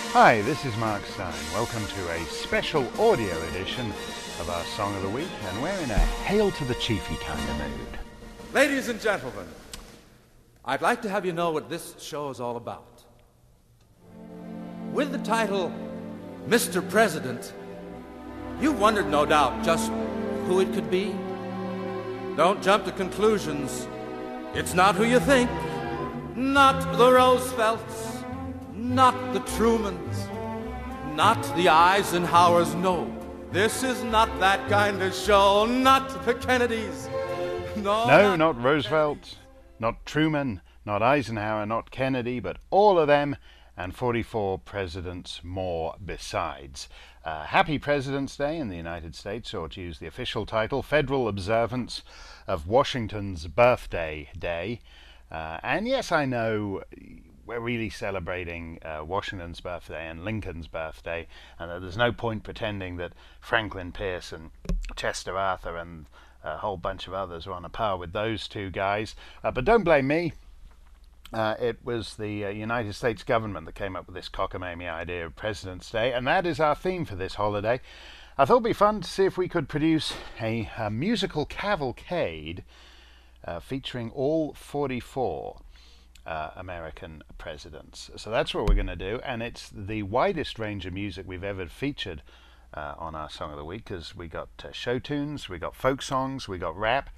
Hi, this is Mark Stein. Welcome to a special audio edition of our Song of the Week, and we're in a Hail to the Chiefy kind of mood. Ladies and gentlemen, I'd like to have you know what this show is all about. With the title, Mr. President, you've wondered, no doubt, just who it could be. Don't jump to conclusions. It's not who you think. Not the Roosevelts. Not the Trumans. Not the Eisenhowers, no. This is not that kind of show. Not the Kennedys. No, not Roosevelt, not Truman, not Eisenhower, not Kennedy, but all of them and 44 presidents more besides. Happy President's Day in the United States, or to use the official title, Federal Observance of Washington's Birthday Day. And yes, I know we're really celebrating Washington's birthday and Lincoln's birthday, and there's no point pretending that Franklin Pierce and Chester Arthur and a whole bunch of others are on a par with those two guys. But don't blame me. It was the United States government that came up with this cockamamie idea of President's Day, and that is our theme for this holiday. I thought it'd be fun to see if we could produce a musical cavalcade featuring all 44 American presidents. So that's what we're going to do, and it's the widest range of music we've ever featured on our Song of the Week, because we got show tunes, we got folk songs, we got rap,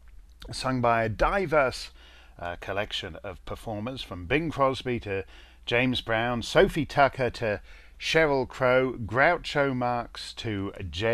sung by a diverse collection of performers, from Bing Crosby to James Brown, Sophie Tucker to Sheryl Crow, Groucho Marx to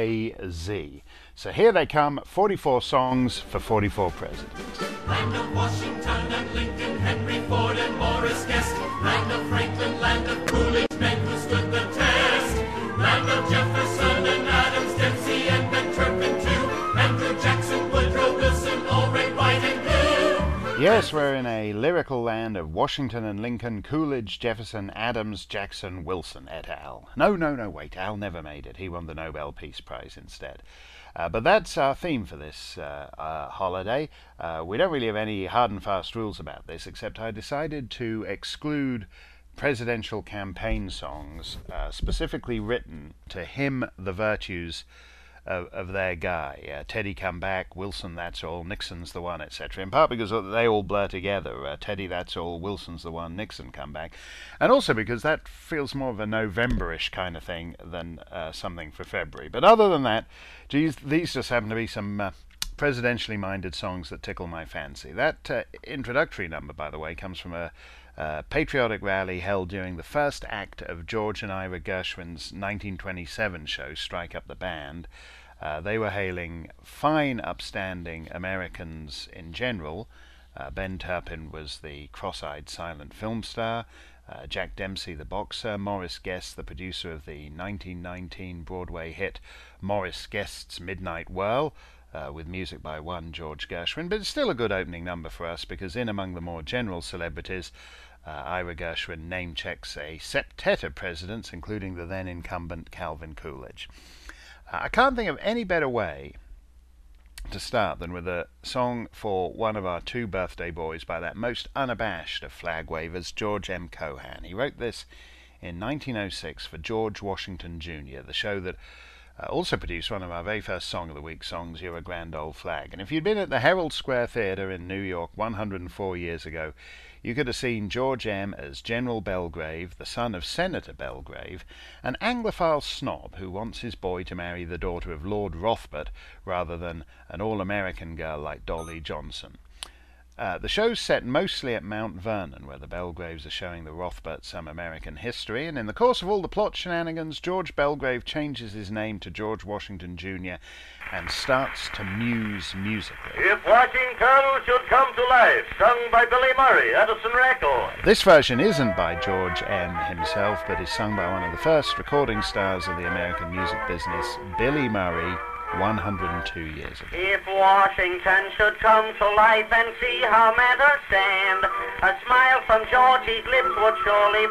Jay-Z. So here they come, 44 songs for 44 presidents. Land of Washington and Lincoln, Henry Ford and Morris Guest. Land of Franklin, land of Coolidge, men who stood the test. Land of Jefferson and Adams, Dempsey and Ben Turpin too. Andrew Jackson, Woodrow Wilson, all red, white and blue. Yes, we're in a lyrical land of Washington and Lincoln, Coolidge, Jefferson, Adams, Jackson, Wilson, et al. No, wait, Al never made it. He won the Nobel Peace Prize instead. But that's our theme for this holiday. We don't really have any hard and fast rules about this, except I decided to exclude presidential campaign songs specifically written to hymn the virtues of their guy. Teddy come back, Wilson that's all, Nixon's the one, etc. In part because they all blur together. Teddy that's all, Wilson's the one, Nixon come back. And also because that feels more of a November-ish kind of thing than something for February. But other than that, geez, these just happen to be some presidentially minded songs that tickle my fancy. That introductory number, by the way, comes from a patriotic rally held during the first act of George and Ira Gershwin's 1927 show, Strike Up the Band. They were hailing fine, upstanding Americans in general. Ben Turpin was the cross-eyed silent film star, Jack Dempsey the boxer, Morris Guest the producer of the 1919 Broadway hit Morris Guest's Midnight Whirl, with music by one George Gershwin. But it's still a good opening number for us, because in among the more general celebrities, Ira Gershwin name-checks a septet of presidents, including the then incumbent Calvin Coolidge. I can't think of any better way to start than with a song for one of our two birthday boys by that most unabashed of flag wavers, George M. Cohan. He wrote this in 1906 for George Washington Jr., the show that also produced one of our very first Song of the Week songs, You're a Grand Old Flag. And if you'd been at the Herald Square Theatre in New York 104 years ago, you could have seen George M. as General Belgrave, the son of Senator Belgrave, an Anglophile snob who wants his boy to marry the daughter of Lord Rothbart rather than an all-American girl like Dolly Johnson. The show's set mostly at Mount Vernon, where the Belgraves are showing the Rothbart some American history, and in the course of all the plot shenanigans, George Belgrave changes his name to George Washington Jr. and starts to muse musically. If Washington should come to life, sung by Billy Murray, Edison Records. This version isn't by George M. himself, but is sung by one of the first recording stars of the American music business, Billy Murray, 102 years ago. If Washington should come to life and see how matters stand, a smile from Georgie's lips would surely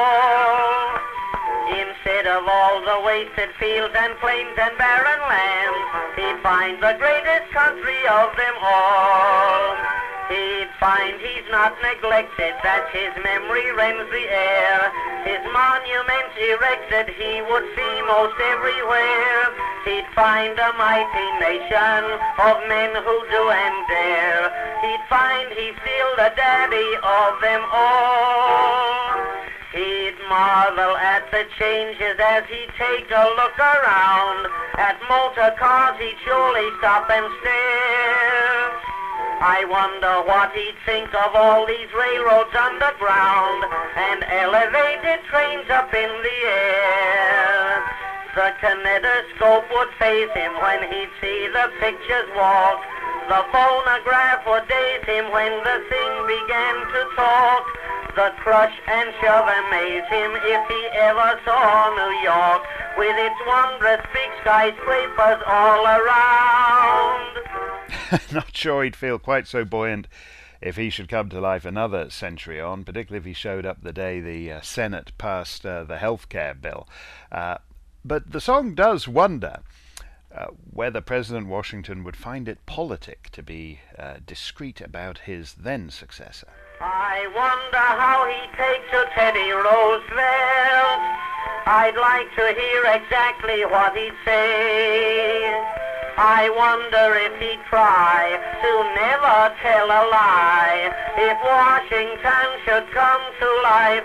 fall. Instead of all the wasted fields and plains and barren lands, he'd find the greatest country of them all. He'd find he's not neglected, that his memory rends the air. His monuments erected he would see most everywhere. He'd find a mighty nation of men who do and dare. He'd find he's still the daddy of them all. He'd marvel at the changes as he'd take a look around. At motor cars he'd surely stop and stare. I wonder what he'd think of all these railroads underground and elevated trains up in the air. The kinetoscope would faze him when he'd see the pictures walk. The phonograph would daze him when the thing began to talk. The crush and shove amaze him if he ever saw New York with its wondrous big skyscrapers all around. Not sure he'd feel quite so buoyant if he should come to life another century on, particularly if he showed up the day the Senate passed the healthcare bill. But the song does wonder whether President Washington would find it politic to be discreet about his then successor. I wonder how he'd take to Teddy Roosevelt. I'd like to hear exactly what he'd say. I wonder if he'd try to never tell a lie if Washington should come to life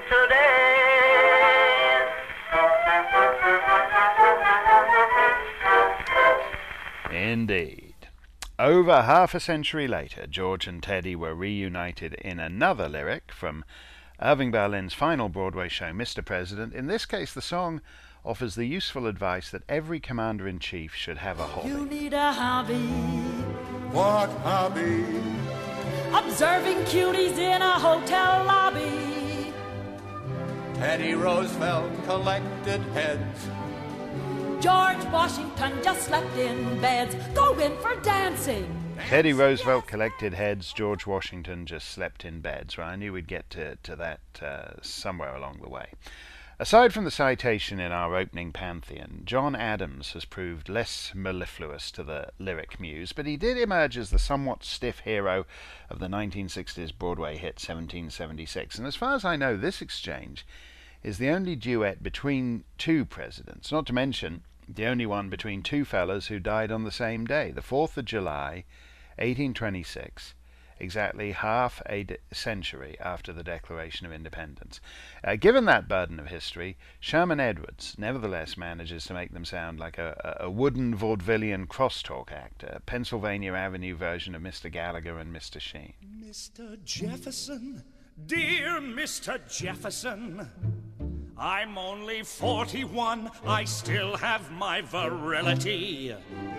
today. Indeed. Over half a century later, George and Teddy were reunited in another lyric from Irving Berlin's final Broadway show, Mr. President. In this case, the song offers the useful advice that every commander-in-chief should have a hobby. You need a hobby. What hobby? Observing cuties in a hotel lobby. Teddy Roosevelt collected heads. George Washington just slept in beds. Go in for dancing. Teddy Roosevelt collected heads. George Washington just slept in beds. Well, I knew we'd get to that somewhere along the way. Aside from the citation in our opening pantheon, John Adams has proved less mellifluous to the lyric muse, but he did emerge as the somewhat stiff hero of the 1960s Broadway hit 1776. And as far as I know, this exchange is the only duet between two presidents, not to mention the only one between two fellas who died on the same day, the 4th of July, 1826, exactly half a century after the Declaration of Independence. Given that burden of history, Sherman Edwards nevertheless manages to make them sound like a wooden vaudevillian crosstalk act, a Pennsylvania Avenue version of Mr. Gallagher and Mr. Sheen. Mr. Jefferson, dear Mr. Jefferson, I'm only 41, I still have my virility.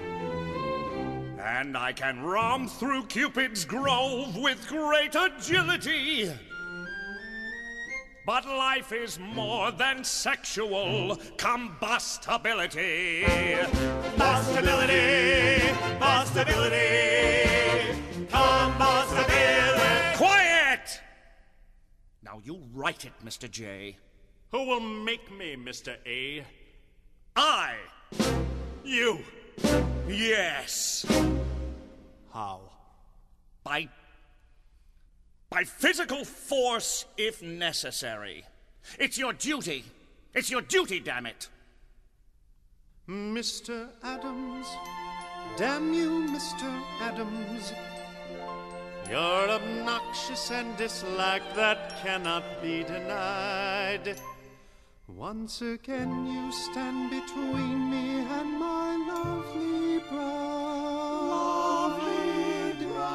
And I can romp through Cupid's grove with great agility. But life is more than sexual combustibility. Combustibility, combustibility, combustibility. Quiet! Now you write it, Mr. J. Who will make me, Mr. A? I. You. Yes. How? By physical force, if necessary. It's your duty. It's your duty, damn it. Mr. Adams, damn you, Mr. Adams. You're obnoxious and disliked, that cannot be denied. Once again you stand between me and my lovely bride. Lovely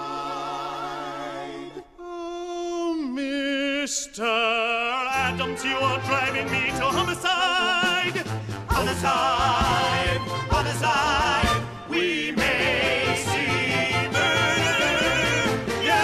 bride. Oh, Mr. Adams, you are driving me to homicide. Homicide, homicide, we may see murder,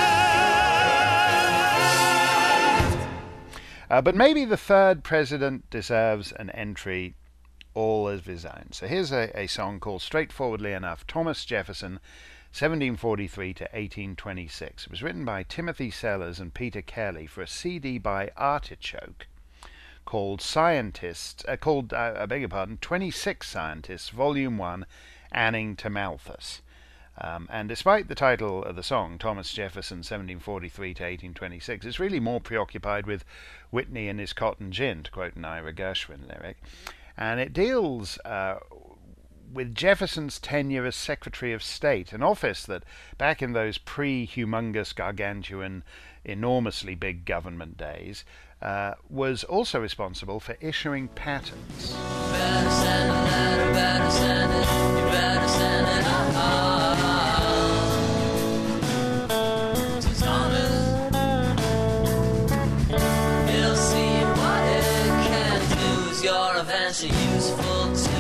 yes. But maybe the third president deserves an entry all of his own. So here's a song called, straightforwardly enough, Thomas Jefferson, 1743 to 1826. It was written by Timothy Sellers and Peter Kelly for a CD by Artichoke called 26 Scientists, Volume 1, Anning to Malthus. And despite the title of the song, Thomas Jefferson, 1743 to 1826, it's really more preoccupied with Whitney and his cotton gin, to quote an Ira Gershwin lyric. And it deals with Jefferson's tenure as Secretary of State, an office that back in those pre-humongous, gargantuan, enormously big government days was also responsible for issuing patents. Better send a letter, better send it, you better send it to Thomas. He'll see what it can do. Is your adventure useful too?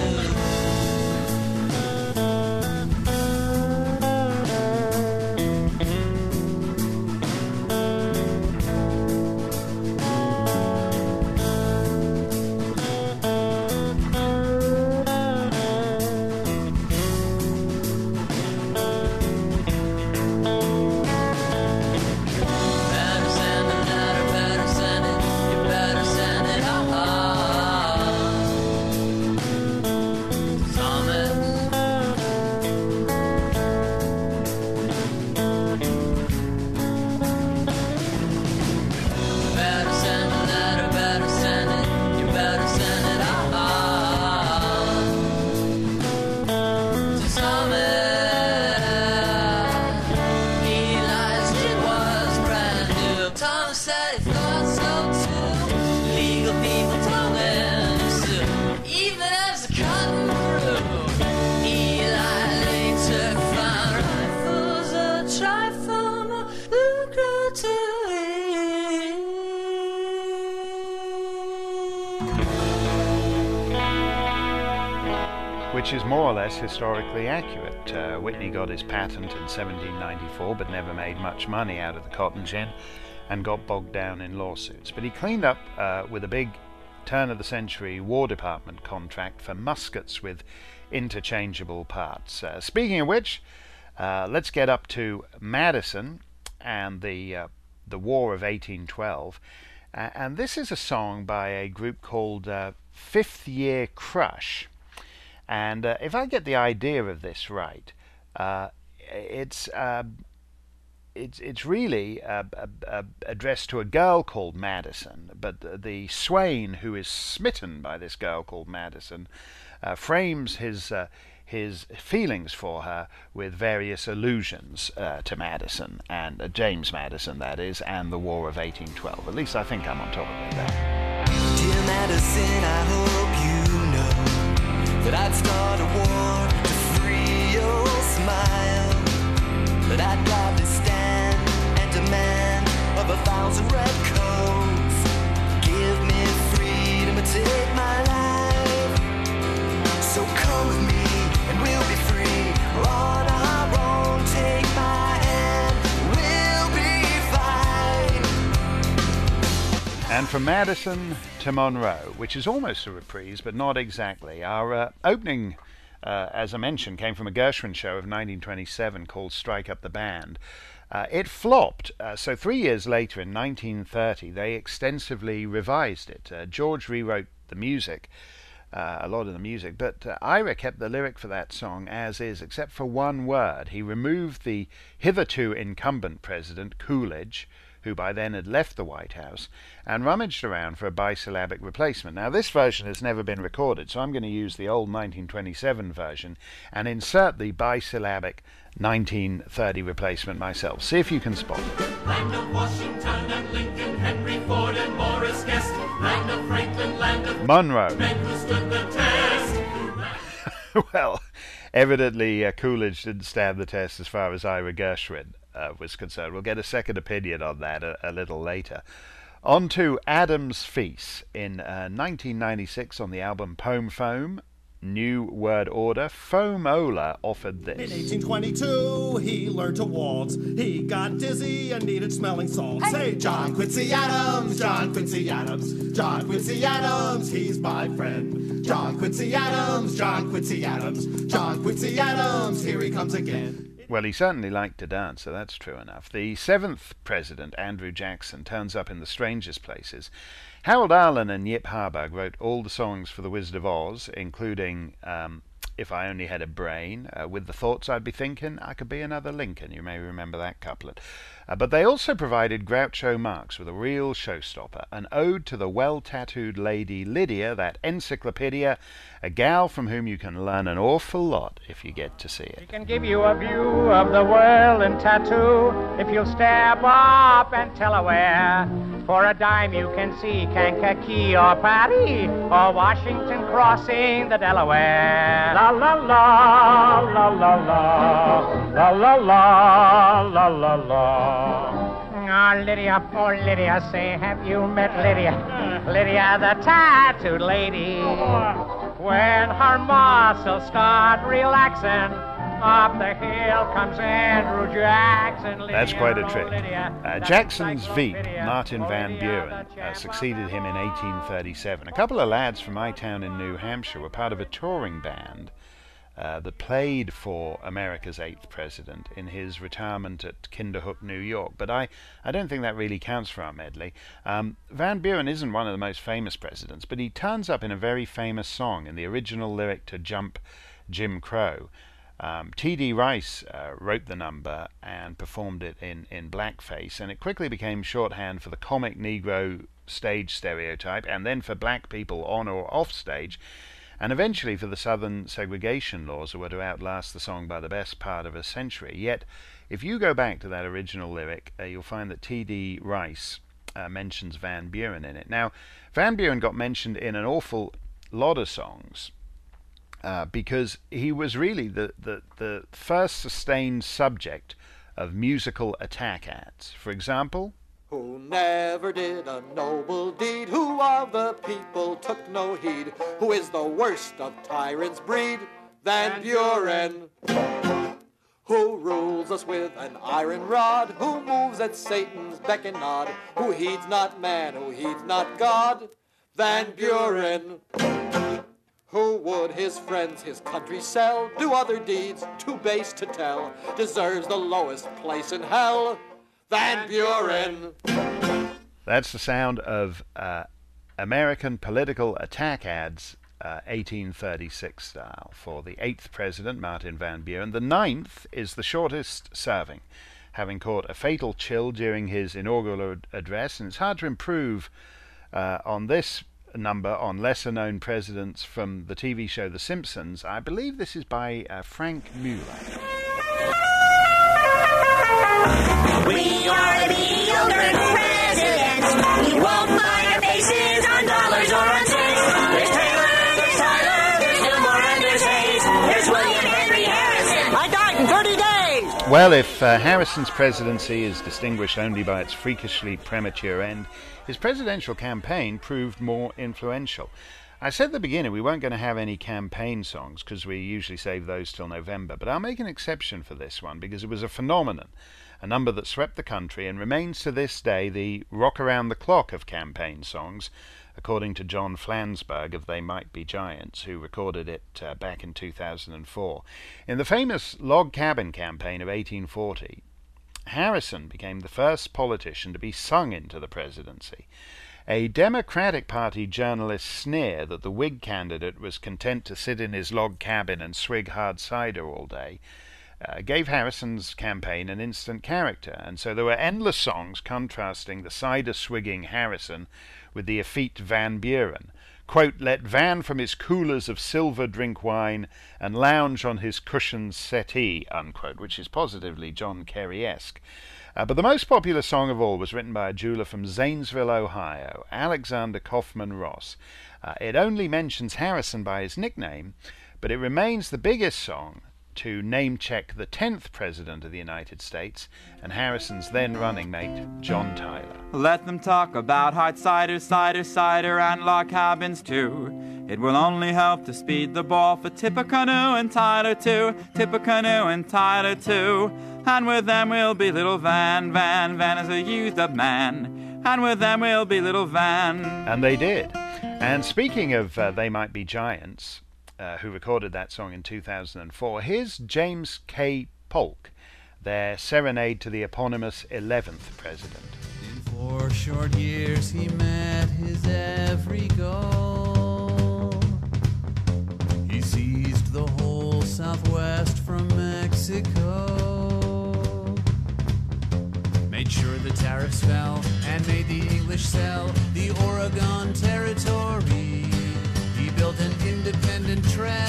Which is more or less historically accurate. Whitney got his patent in 1794 but never made much money out of the cotton gin and got bogged down in lawsuits. But he cleaned up with a big turn-of-the-century War Department contract for muskets with interchangeable parts. Speaking of which, let's get up to Madison and the War of 1812. And this is a song by a group called Fifth Year Crush. And if I get the idea of this right, it's really addressed to a girl called Madison, but the swain who is smitten by this girl called Madison frames his feelings for her with various allusions to Madison, and James Madison, that is, and the War of 1812. At least I think I'm on top of it there. Dear Madison, I hope you know that I'd start a war to free your smile, that I'd gladly stand and demand of 1,000 red coats. Give me freedom to take my life, so come with me and we'll be free. We're on our own, take my hand, we'll be fine. And from Madison to Monroe, which is almost a reprise, but not exactly. Our opening, as I mentioned, came from a Gershwin show of 1927 called Strike Up the Band. It flopped, so 3 years later in 1930 they extensively revised it. George rewrote the music, a lot of the music, but Ira kept the lyric for that song as is, except for one word. He removed the hitherto incumbent president, Coolidge, who by then had left the White House, and rummaged around for a bisyllabic replacement. Now, this version has never been recorded, so I'm going to use the old 1927 version and insert the bisyllabic 1930 replacement myself. See if you can spot it. Land of Washington and Lincoln, Henry Ford and Morris Guest, land of Franklin, land of Monroe. men who stood the test. Well, evidently Coolidge didn't stand the test as far as Ira Gershwin was concerned. We'll get a second opinion on that a little later. On to Adam's Feast. In 1996 on the album Poem Foam, New Word Order, Foamola offered this. In 1822, he learned to waltz. He got dizzy and needed smelling salts. Hey, John Quincy Adams, John Quincy Adams, John Quincy Adams, he's my friend. John Quincy Adams, John Quincy Adams, John Quincy Adams, here he comes again. Well, he certainly liked to dance, so that's true enough. The seventh president, Andrew Jackson, turns up in the strangest places. Harold Arlen and Yip Harburg wrote all the songs for The Wizard of Oz, including If I Only Had a Brain, with the thoughts I'd be thinking, I could be another Lincoln. You may remember that couplet. But they also provided Groucho Marx with a real showstopper, an ode to the well-tattooed lady Lydia, that encyclopedia, a gal from whom you can learn an awful lot if you get to see it. She can give you a view of the world in tattoo if you'll step up and tell her where. For a dime you can see Kankakee or Paris or Washington crossing the Delaware. La la la, la la la, la la la, la la la. Oh, Lydia, say, have you met Lydia? Lydia, the tattooed lady. When her muscles start relaxing, up the hill comes Andrew Jackson. Lydia, that's quite a trick. Lydia, Jackson's Veep, Martin Van Buren, succeeded him in 1837. A couple of lads from my town in New Hampshire were part of a touring band that played for America's 8th president in his retirement at Kinderhook, New York. But I don't think that really counts for our medley. Van Buren isn't one of the most famous presidents, but he turns up in a very famous song in the original lyric to Jump Jim Crow. T.D. Rice wrote the number and performed it in blackface, and it quickly became shorthand for the comic Negro stage stereotype, and then for black people on or off stage, and eventually for the Southern segregation laws that were to outlast the song by the best part of a century. Yet, if you go back to that original lyric, you'll find that T.D. Rice mentions Van Buren in it. Now, Van Buren got mentioned in an awful lot of songs because he was really the first sustained subject of musical attack ads. For example, who never did a noble deed, who of the people took no heed, who is the worst of tyrants' breed, Van Buren. Who rules us with an iron rod, who moves at Satan's beck and nod, who heeds not man, who heeds not God, Van Buren. Who would his friends, his country sell, do other deeds too base to tell, deserves the lowest place in hell, Van Buren. That's the sound of American political attack ads, 1836 style, for the 8th president, Martin Van Buren. The 9th is the shortest serving, having caught a fatal chill during his inaugural address, and it's hard to improve on this number on lesser-known presidents from the TV show The Simpsons. I believe this is by Frank Mueller. We are mediocre presidents. We won't find our faces on dollars or on cents. There's Taylor, there's Tyler, there's Gilmore, and there's Hayes. There's William Henry Harrison. I died in 30 days. Well, if Harrison's presidency is distinguished only by its freakishly premature end, his presidential campaign proved more influential. I said at the beginning we weren't going to have any campaign songs because we usually save those till November, but I'll make an exception for this one because it was a phenomenon, a number that swept the country and remains to this day the rock around the clock of campaign songs, according to John Flansburgh of They Might Be Giants, who recorded it back in 2004. In the famous Log Cabin campaign of 1840, Harrison became the first politician to be sung into the presidency. A Democratic Party journalist sneer that the Whig candidate was content to sit in his log cabin and swig hard cider all day gave Harrison's campaign an instant character, and so there were endless songs contrasting the cider-swigging Harrison with the effete Van Buren. Quote, "Let Van from his coolers of silver drink wine and lounge on his cushioned settee," unquote, which is positively John Kerry-esque. But the most popular song of all was written by a jeweler from Zanesville, Ohio, Alexander Kaufman Ross. It only mentions Harrison by his nickname, but it remains the biggest song to name-check the 10th President of the United States and Harrison's then running mate, John Tyler. Let them talk about hard cider, cider, cider, and log cabins too. It will only help to speed the ball for Tippecanoe and Tyler too, Tippecanoe and Tyler too. And with them will be little Van, Van, Van is a used-up man. And with them will be little Van. And they did. And speaking of They Might Be Giants, who recorded that song in 2004, here's James K. Polk, their serenade to the eponymous 11th president. In 4 short years he met his every goal. He seized the whole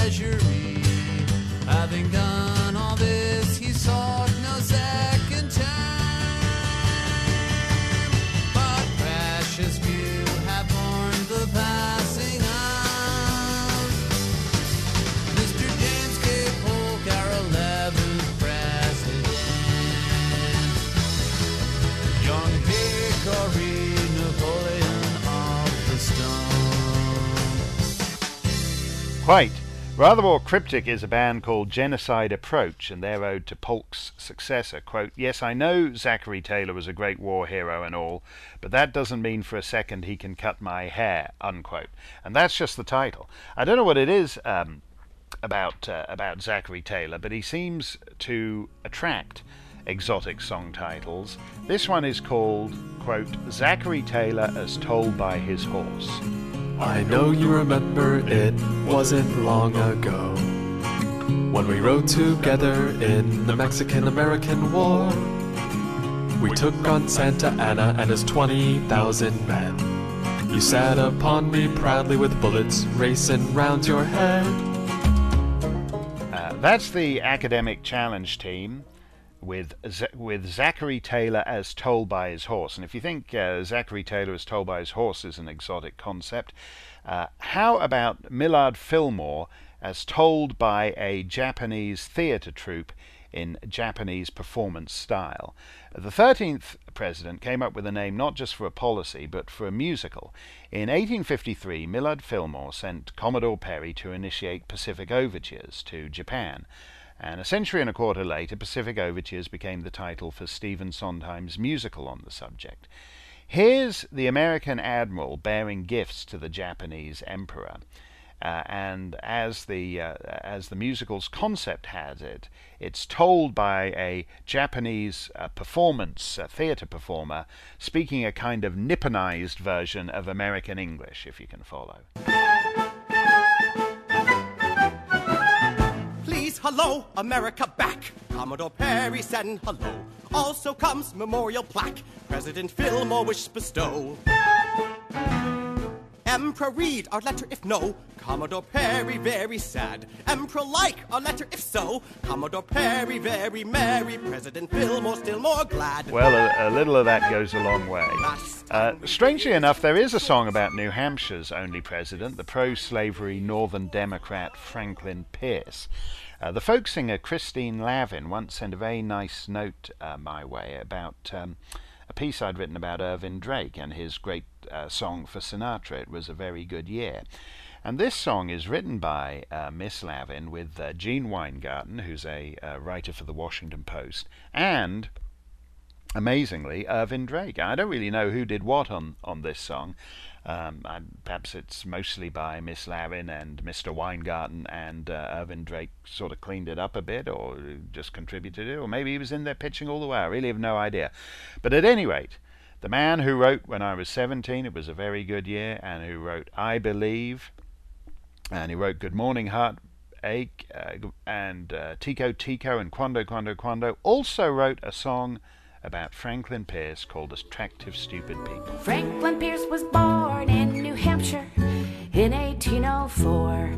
treasury. Having done all this, he sought no second time. But precious few have mourned the passing of Mr. James K. Polk, our 11th president. Young Hickory, Napoleon of the Stone. Quite. Rather more cryptic is a band called Genocide Approach and their ode to Polk's successor. Quote, "Yes, I know Zachary Taylor was a great war hero and all, but that doesn't mean for a second he can cut my hair," unquote. And that's just the title. I don't know what it is about Zachary Taylor, but he seems to attract exotic song titles. This one is called, quote, "Zachary Taylor as Told by His Horse." I know you remember it wasn't long ago when we rode together in the Mexican-American War. We took on Santa Anna and his 20,000 men. You sat upon me proudly with bullets racing round your head. That's the Academic Challenge team with Zachary Taylor as told by his horse. And if you think Zachary Taylor as told by his horse is an exotic concept, how about Millard Fillmore as told by a Japanese theatre troupe in Japanese performance style? The 13th president came up with a name not just for a policy but for a musical. In 1853, Millard Fillmore sent Commodore Perry to initiate Pacific Overtures to Japan. And a century and a quarter later, Pacific Overtures became the title for Stephen Sondheim's musical on the subject. Here's the American admiral bearing gifts to the Japanese emperor. And as the musical's concept has it, it's told by a Japanese theatre performer speaking a kind of Nipponized version of American English, if you can follow. Hello, America back. Commodore Perry send hello. Also comes memorial plaque. President Fillmore wish bestow. Emperor read our letter if no. Commodore Perry very sad. Emperor like our letter if so. Commodore Perry very merry. President Fillmore still more glad. Well, a little of that goes a long way. Strangely enough, there is a song about New Hampshire's only president, the pro-slavery Northern Democrat Franklin Pierce. The folk singer Christine Lavin once sent a very nice note my way about a piece I'd written about Irvin Drake and his great song for Sinatra, "It Was a Very Good Year." And this song is written by Miss Lavin with Gene Weingarten, who's a writer for the Washington Post, and, amazingly, Irvin Drake. I don't really know who did what on this song. Perhaps it's mostly by Miss Lavin and Mr. Weingarten, and Irvin Drake sort of cleaned it up a bit or just contributed it, or maybe he was in there pitching all the way. I really have no idea. But at any rate, the man who wrote When I Was 17, It Was a Very Good Year, and who wrote I Believe, and he wrote Good Morning Heartache, and Tico Tico and Quando Quando Quando, also wrote a song about Franklin Pierce called Attractive Stupid People. Franklin Pierce was born in New Hampshire in 1804,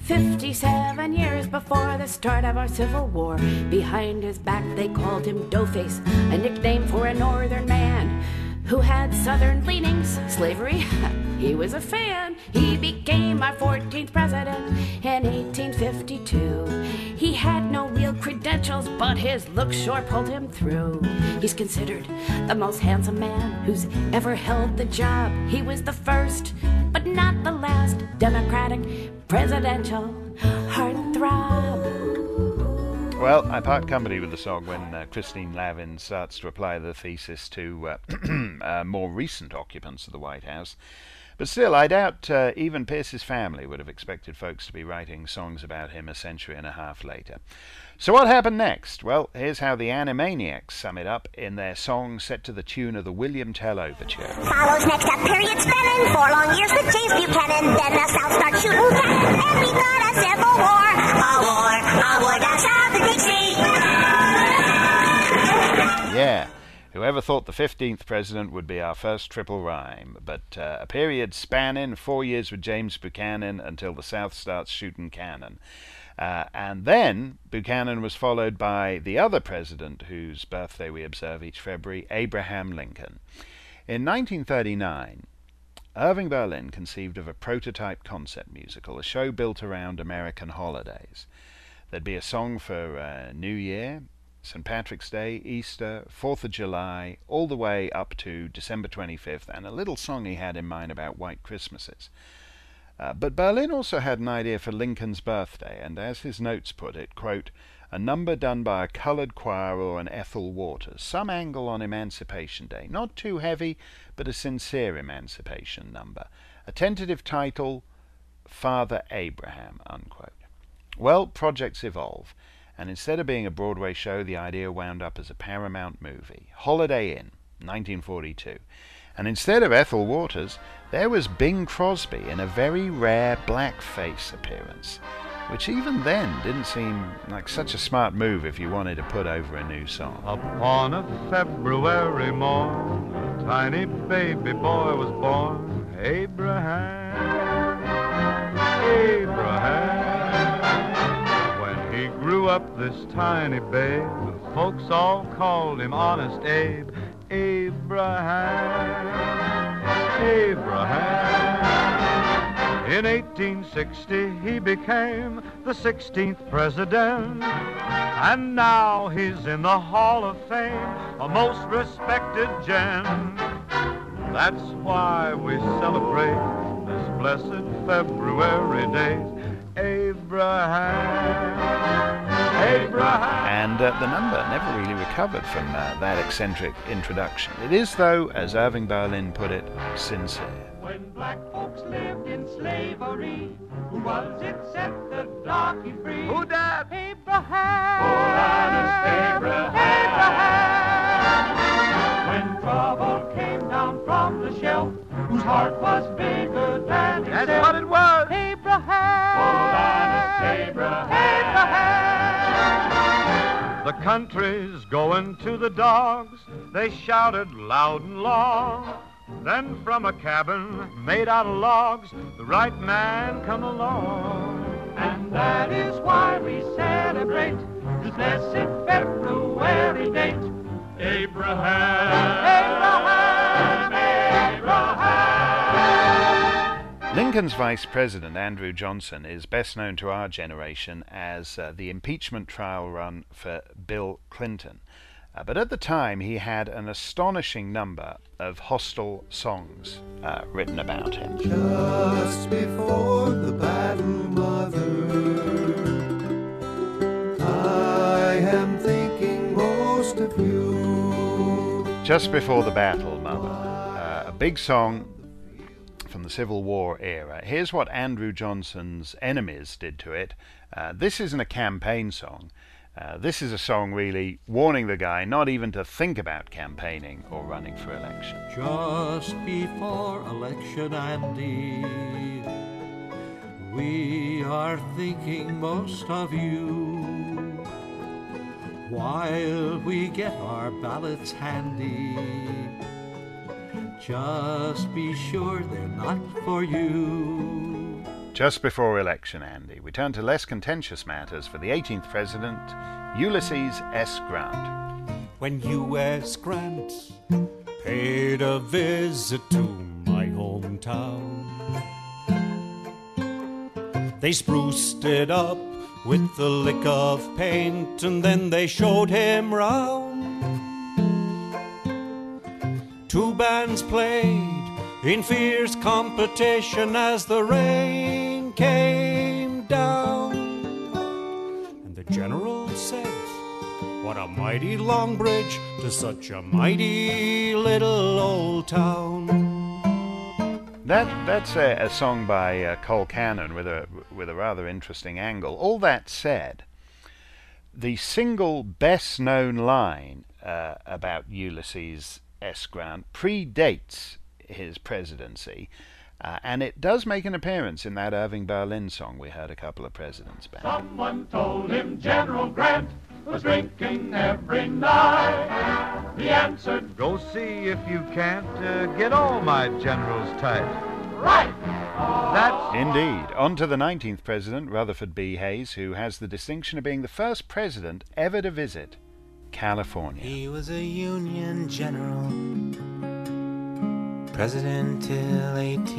57 years before the start of our Civil War. Behind his back they called him Doughface, a nickname for a northern man who had southern leanings. Slavery, he was a fan. He became our 14th president in 1852. He had no real credentials, but his looks sure pulled him through. He's considered the most handsome man who's ever held the job. He was the first, but not the last, Democratic presidential heartthrob. Well, I part company with the song when Christine Lavin starts to apply the thesis to more recent occupants of the White House. But still, I doubt even Pierce's family would have expected folks to be writing songs about him a century and a half later. So what happened next? Well, here's how the Animaniacs sum it up in their song set to the tune of the William Tell Overture. Follows next a period spanning 4 long years with James Buchanan. Then the South starts shooting cannon, and we got a civil war. A war down south of Dixie. Yeah. Whoever thought the 15th president would be our first triple rhyme? But a period spanning 4 years with James Buchanan until the South starts shooting cannon. And then Buchanan was followed by the other president whose birthday we observe each February, Abraham Lincoln. In 1939, Irving Berlin conceived of a prototype concept musical, a show built around American holidays. There'd be a song for New Year, St. Patrick's Day, Easter, 4th of July, all the way up to December 25th, and a little song he had in mind about white Christmases. But Berlin also had an idea for Lincoln's birthday, and as his notes put it, quote, a number done by a coloured choir or an Ethel Waters, some angle on Emancipation Day, not too heavy, but a sincere emancipation number. A tentative title, Father Abraham, unquote. Well, projects evolve, and instead of being a Broadway show, the idea wound up as a Paramount movie, Holiday Inn, 1942. And instead of Ethel Waters, there was Bing Crosby in a very rare blackface appearance, which even then didn't seem like such a smart move if you wanted to put over a new song. Upon a February morn, a tiny baby boy was born, Abraham. When he grew up, this tiny babe, folks all called him Honest Abe. Abraham. In 1860 he became the 16th president, and now he's in the Hall of Fame, a most respected gem. That's why we celebrate this blessed February day, Abraham. And the number never really recovered from that eccentric introduction. It is, though, as Irving Berlin put it, sincere. When black folks lived in slavery, who was it set the darky free? Who dat? Abraham. Poor honest Abraham. When trouble came down from the shelf, whose heart was bigger than himself. That's what it was. Abraham. Poor honest Abraham. The country's going to the dogs, they shouted loud and long. Then from a cabin made out of logs, the right man come along. And that is why we celebrate this blessed February date. Abraham, Abraham, Abraham. Lincoln's vice president, Andrew Johnson, is best known to our generation as the impeachment trial run for Bill Clinton. But at the time, he had an astonishing number of hostile songs written about him. Just before the battle, mother, I am thinking most of you. Just Before the Battle, Mother, a big song from the Civil War era. Here's what Andrew Johnson's enemies did to it. This isn't a campaign song. This is a song really warning the guy not even to think about campaigning or running for election. Just before election, Andy, we are thinking most of you. While we get our ballots handy, just be sure they're not for you. Just before election, Andy, we turn to less contentious matters for the 18th president, Ulysses S. Grant. When U.S. Grant paid a visit to my hometown, they spruced it up with a lick of paint, and then they showed him round. Two bands played in fierce competition as the rain came down. And the general said, what a mighty long bridge to such a mighty little old town. That's a song by Cole Cannon with a rather interesting angle. All that said, the single best known line about Ulysses S. Grant predates his presidency, and it does make an appearance in that Irving Berlin song we heard a couple of presidents back. Someone told him, General Grant, was drinking every night. He answered, Go see if you can't get all my generals tight. right! That's Indeed. On to the 19th president, Rutherford B. Hayes, who has the distinction of being the first president ever to visit California. He was a Union general, president till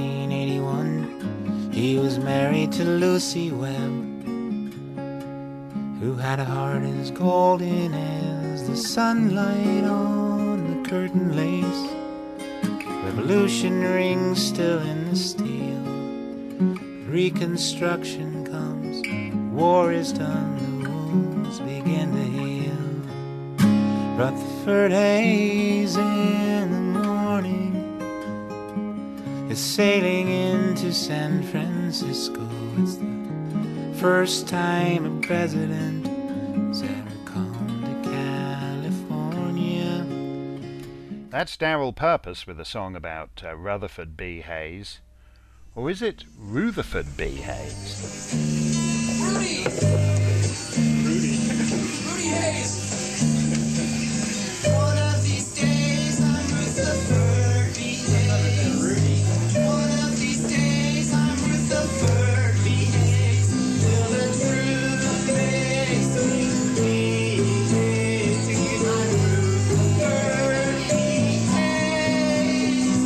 1881. He was married to Lucy Webb, who had a heart as golden as the sunlight on the curtain lace. Revolution rings still in the steel. Reconstruction comes, war is done, the wounds begin to heal. Rutherford Hayes in the morning is sailing into San Francisco. It's the first time a president's ever come to California. That's Darrell Purpose with a song about Rutherford B. Hayes. Or is it Rutherford B. Hayes? Rudy Hayes. One of these days I'm Rutherford B. Hayes. One of these days I'm Rutherford B. Hayes. Till the truth makes me easy. I'm Rutherford B. Hayes.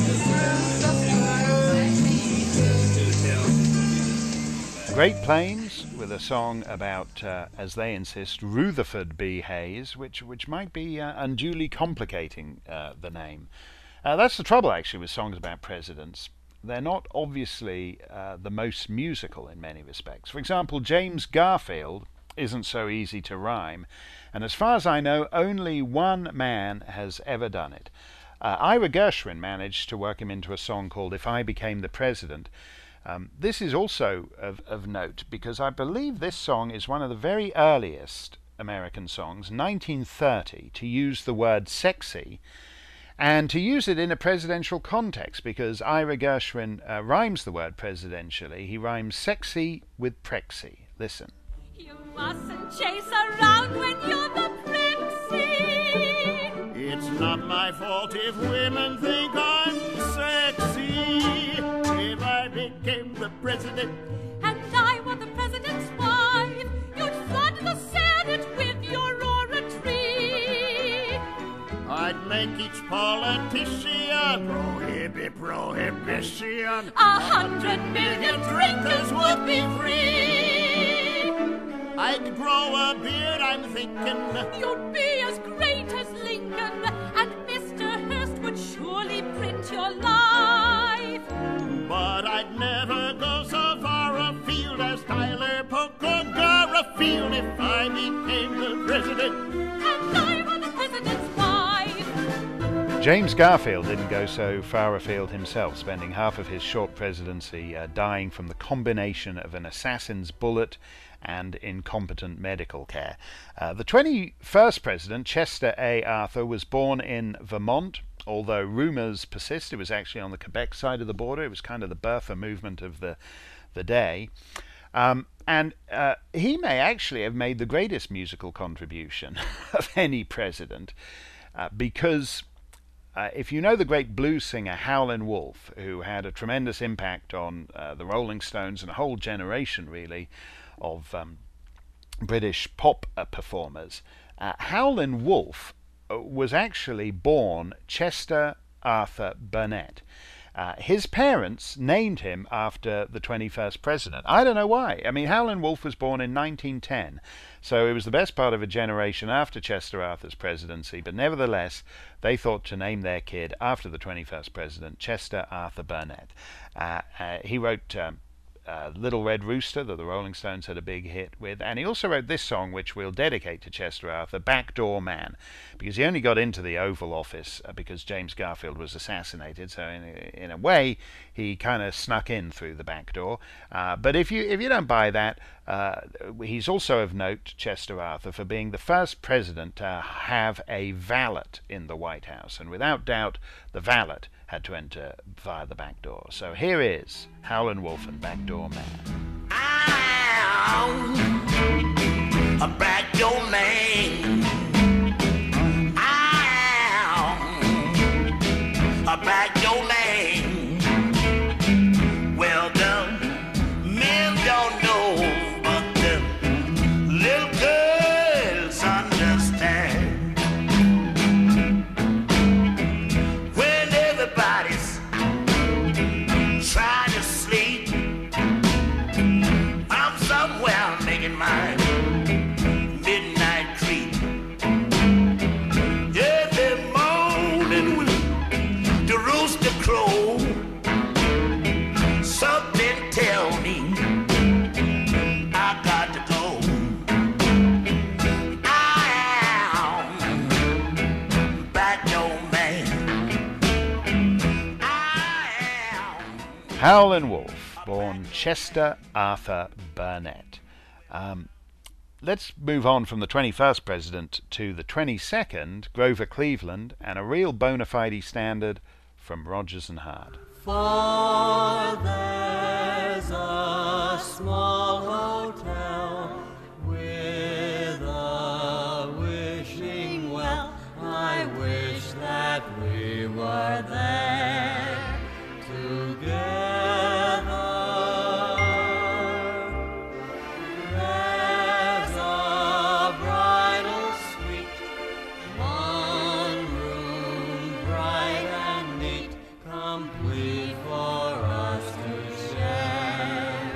Rutherford. Great Plains with a song about, as they insist, Rutherford B. Hayes, which might be unduly complicating the name. That's the trouble, actually, with songs about presidents. They're not obviously the most musical in many respects. For example, James Garfield isn't so easy to rhyme, and as far as I know, only one man has ever done it. Ira Gershwin managed to work him into a song called If I Became the President. This is also of note because I believe this song is one of the very earliest American songs, 1930, to use the word sexy and to use it in a presidential context, because Ira Gershwin rhymes the word presidentially. He rhymes sexy with prexy. Listen. You mustn't chase around when you're the prexy. It's not my fault if women think I'm sexy. If I became the president And I were the president's wife, you'd flood the Senate with your oratory. I'd make each politician prohibition. 100 million drinkers would be free. I'd grow a beard, I'm thinking. You'd be as great as Lincoln, and Mr. Hearst would surely print your life. But I'd never go so far afield as Tyler Polk or Garfield if I became the president. And I were the president's wife. James Garfield didn't go so far afield himself, spending half of his short presidency dying from the combination of an assassin's bullet and incompetent medical care. The 21st president, Chester A. Arthur, was born in Vermont. Although rumours persist, it was actually on the Quebec side of the border. It was kind of the birther movement of the day. And he may actually have made the greatest musical contribution of any president, because if you know the great blues singer Howlin' Wolf, who had a tremendous impact on the Rolling Stones and a whole generation, really, of British pop performers, Howlin' Wolf was actually born Chester Arthur Burnett. His parents named him after the 21st president. I don't know why. I mean, Howlin' Wolf was born in 1910, so it was the best part of a generation after Chester Arthur's presidency, but nevertheless, they thought to name their kid after the 21st president, Chester Arthur Burnett. He wrote Little Red Rooster, that the Rolling Stones had a big hit with, and he also wrote this song, which we'll dedicate to Chester Arthur, Backdoor Man, because he only got into the Oval Office because James Garfield was assassinated, so in a way he kind of snuck in through the back door. But if you don't buy that, he's also of note, Chester Arthur, for being the first president to have a valet in the White House, and without doubt the valet had to enter via the back door. So here is Howlin' Wolf and Backdoor Man. back your man. I'll back your man. Well, the men don't know, but the little girls understand. When everybody's trying to sleep, I'm somewhere making my midnight creep. Every morning when the rooster crow, something tell me I got to go. I'm back no man. Howlin' Wolf, born Chester Arthur Burnett. Let's move on from the 21st president to the 22nd, Grover Cleveland, and a real bona fide standard from Rodgers and Hart. For there's a small hotel with a wishing well. I wish that we were there together. There's a bridal suite, one room bright and neat, complete for us to share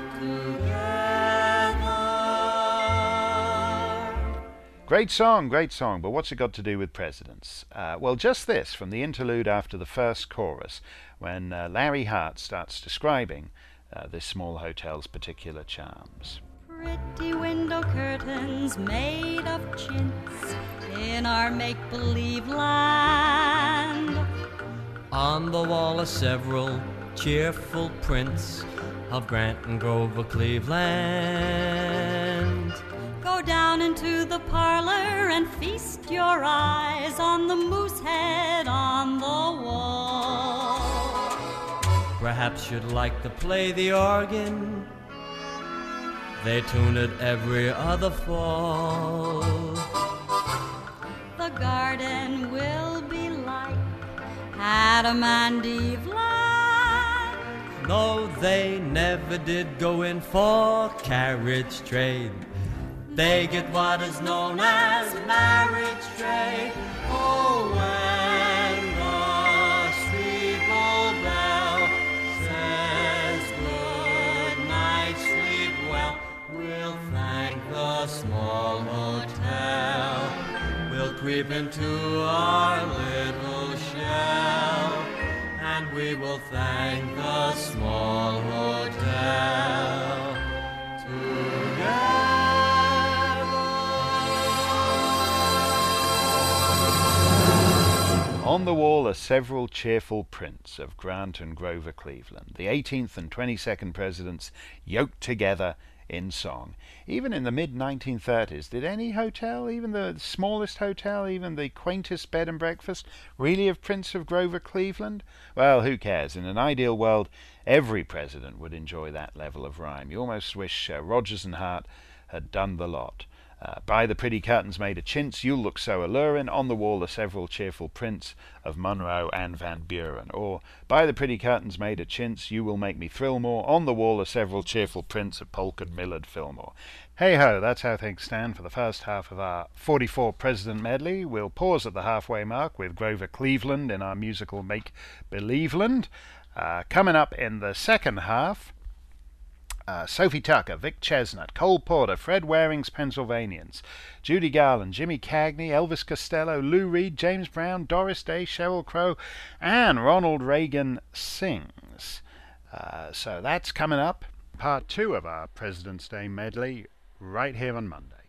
together. Great song, but what's it got to do with presidents? Well, just this, from the interlude after the first chorus, when Larry Hart starts describing this small hotel's particular charms. Pretty window curtains made of chintz in our make-believe land. On the wall are several cheerful prints of Grant and Grover Cleveland. Go down into the parlor and feast your eyes on the moose head on the wall. Perhaps you'd like to play the organ. They tune it every other fall. The garden will be like Adam and Eve land. No, they never did go in for carriage trade. They get what is known as marriage trade. Oh, when the steeple bell says good night, sleep well, we'll thank the small hotel. We'll creep into our little shell, and we will thank the small hotel together. On the wall are several cheerful prints of Grant and Grover Cleveland, the 18th and 22nd presidents yoked together in song. Even in the mid-1930s, did any hotel, even the smallest hotel, even the quaintest bed and breakfast, really have prints of Grover Cleveland? Well, who cares? In an ideal world, every president would enjoy that level of rhyme. You almost wish Rodgers and Hart had done the lot. By the pretty curtains made of chintz, you'll look so alluring. On the wall are several cheerful prints of Monroe and Van Buren. Or, by the pretty curtains made of chintz, you will make me thrill more. On the wall are several cheerful prints of Polk and Millard Fillmore. Hey-ho, that's how things stand for the first half of our 44 President medley. We'll pause at the halfway mark with Grover Cleveland in our musical Make-Believeland. Coming up in the second half, Sophie Tucker, Vic Chestnut, Cole Porter, Fred Waring's Pennsylvanians, Judy Garland, Jimmy Cagney, Elvis Costello, Lou Reed, James Brown, Doris Day, Sheryl Crow, and Ronald Reagan sings. So that's coming up, part 2 of our President's Day medley, right here on Monday.